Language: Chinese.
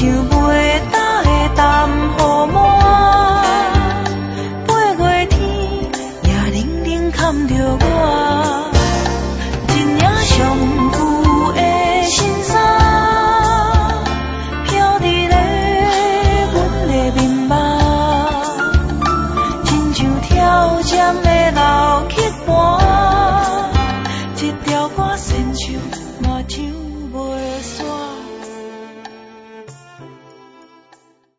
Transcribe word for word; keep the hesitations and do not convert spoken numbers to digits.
像袂干的淡雨满，八月天也冷冷看着我，一领上旧的新衫，飘伫咧阮的面目，亲像跳针的老曲。